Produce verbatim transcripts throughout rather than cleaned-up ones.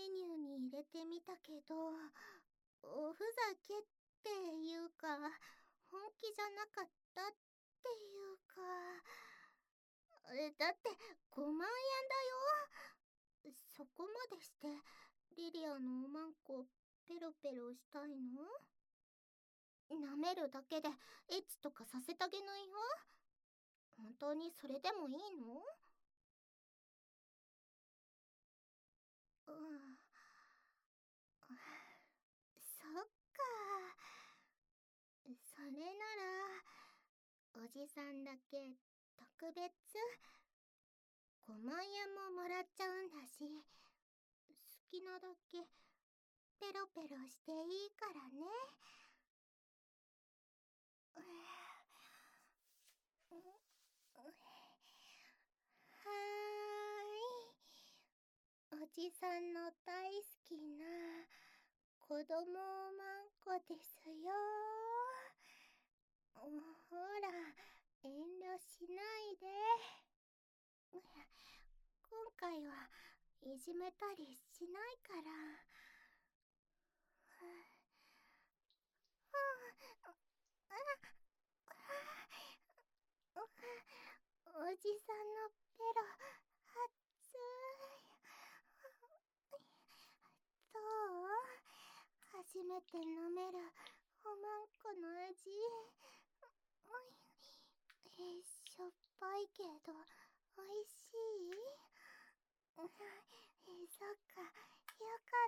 メニューに入れてみたけど、おふざけっていうか、本気じゃなかったっていうか。え、だってごまんえんだよ。そこまでしてリリアのおまんこペロペロしたいの？舐めるだけでエッチとかさせたげないよ。本当にそれでもいいの？うん。そっか。それならおじさんだけ特別ごまんえんももらっちゃうんだし、好きなだけペロペロしていいからね。はーい、おじさんの大好きな子供おまんこですよ。ほら、遠慮しないで。今回はいじめたりしないから。おじさんのペロ熱い。どう？初めて舐めるおまんこの味。え、しょっぱいけどおいしい？え、そっか、よかった。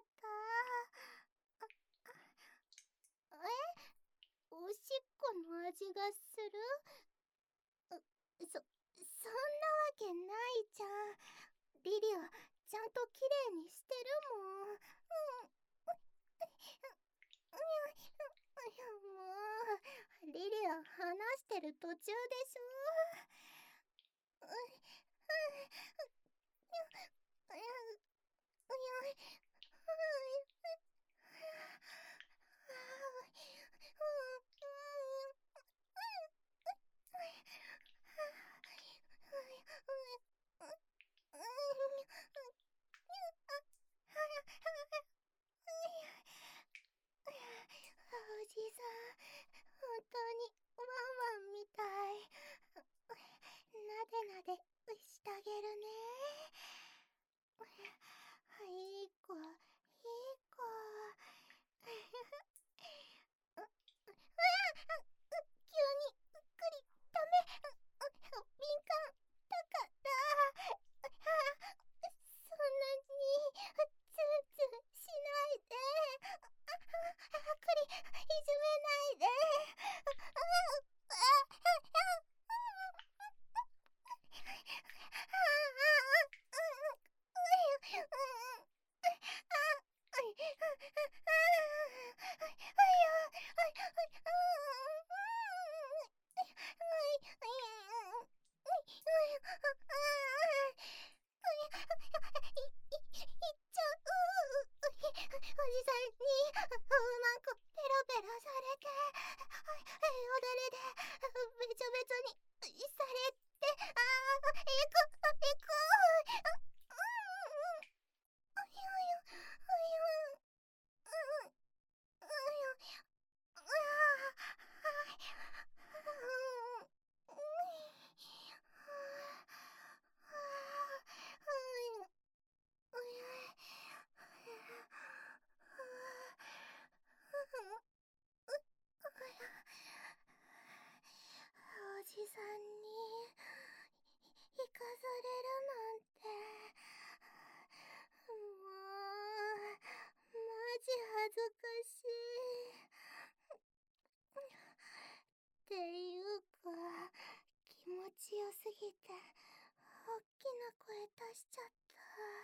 え、おしっこの味がする？そ、そんなわけないじゃん。リリア、ちゃんときれいにしてるもん。うん。もう、リリア話してる途中でしょ。うん。うん。おじさん、本当にワンワンみたい。なでなでしてあげるね。いい子、いい子。う、うわ、急にうっくりダメ。敏感だから。そんなにツンツンしないで。くりいじめないで。おじさんにおまんこペロペロされて、よだれでべちょべちょにされて、あー、いくいく。うん。およよおよ。うん。およ。ああ。うん。おじさんに行かされるなんて、もうマジ恥ずかしい。っていうか、気持ちよすぎておっきな声出しちゃった。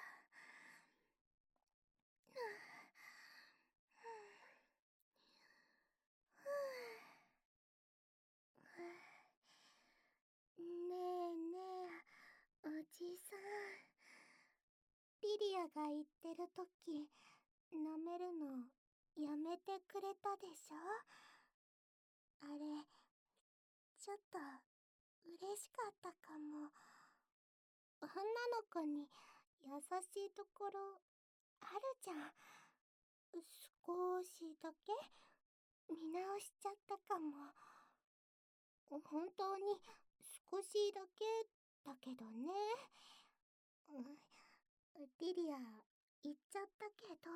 ねえねえ、おじさん。リリアが言ってるとき、舐めるのやめてくれたでしょ？あれ、ちょっと嬉しかったかも。女の子に優しいところあるじゃん。少しだけ見直しちゃったかも。本当に少しだけだけどね。うん、リリア言っちゃったけど、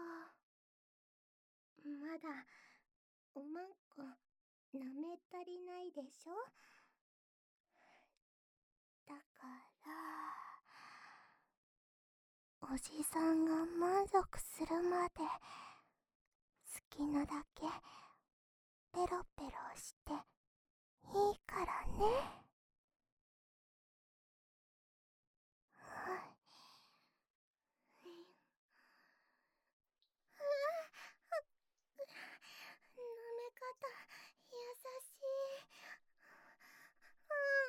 まだおまんこ舐め足りないでしょ。だからおじさんが満足するまで好きなだけペロペロしていいからね。舐め方優しい。うん、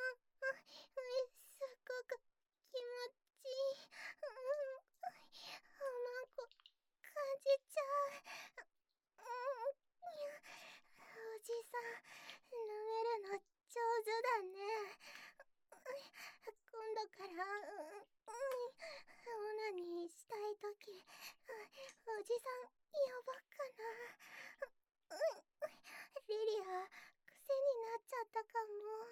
すっごく気持ちいい。うん、おまんこ感じちゃう。うん、おじさん舐めるの上手だね。今度から、うん、オナニーしたいとき、おじさん呼ぼっかな。うん、リリア癖になっちゃったかも。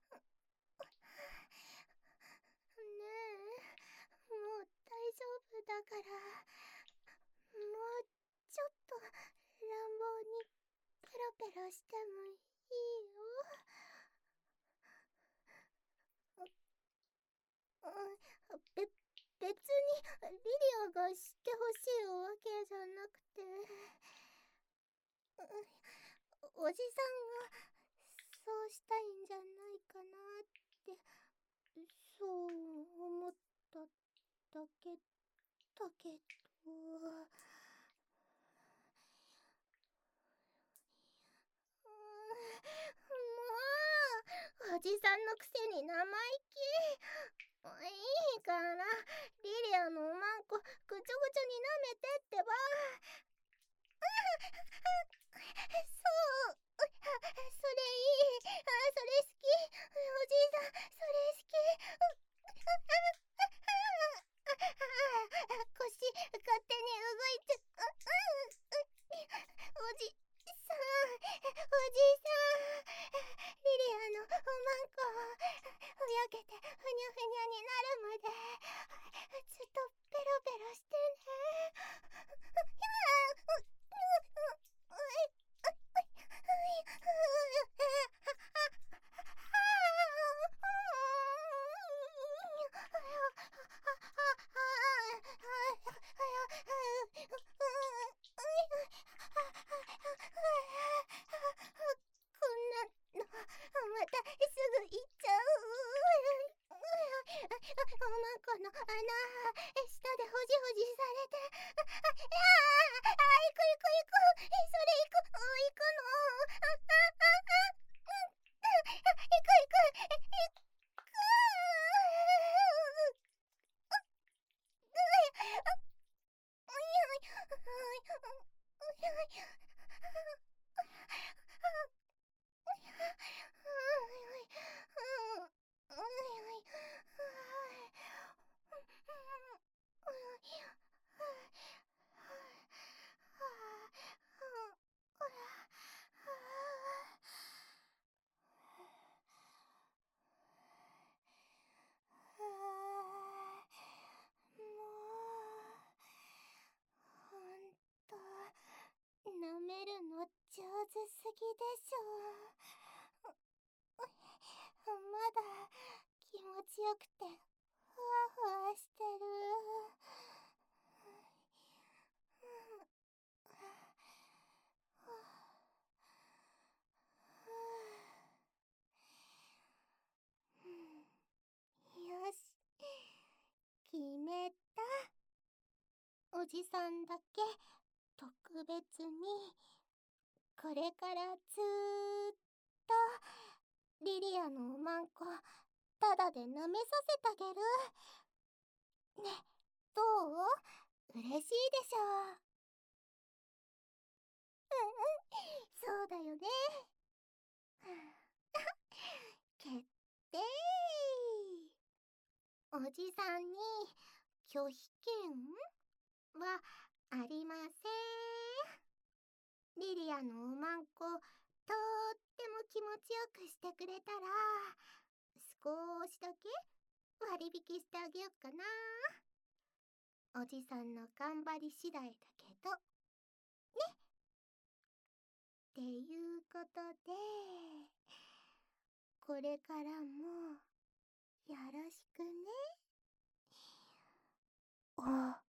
ねえ、もう大丈夫だから、もうちょっと乱暴にペロペロしてもいいよ。うん、べ、別にリリアが知ってほしいわけじゃなくて、おじさんがそうしたいんじゃないかなって、そう思っただけだけど。うーん、もうおじさんのくせに生意気。いいからリリアのおまんこぐちょぐちょに舐めてってば。そう、それいい。それ好き。おじいさんそれ好き。腰勝手に動いて。おじさん、おじいさん、リリアのおまんこふやけてふにゃふにゃになるまでずっとペロペロしてね。こんなのまたすぐ行っちゃう。おまんこの穴下でほじほじされて、ああ、ああ、行く行く行く、それ行く、行くの、ああああ、行く行く、行く。ほんと舐めるの上手すぎでしょ。まだ気持ちよくてふわふわしてる。よし、決めた。おじさんだけ特別にこれからずーっとリリアのおまんこただで舐めさせてあげるね。どう？嬉しいでしょ。うんうん、そうだよね。決定。おじさんに拒否権はありません。リリアのおまんことっても気持ちよくしてくれたら、少しだけ割引してあげよっかな。おじさんの頑張り次第だけど。ね。っていうことで、これからもよろしくね。あ。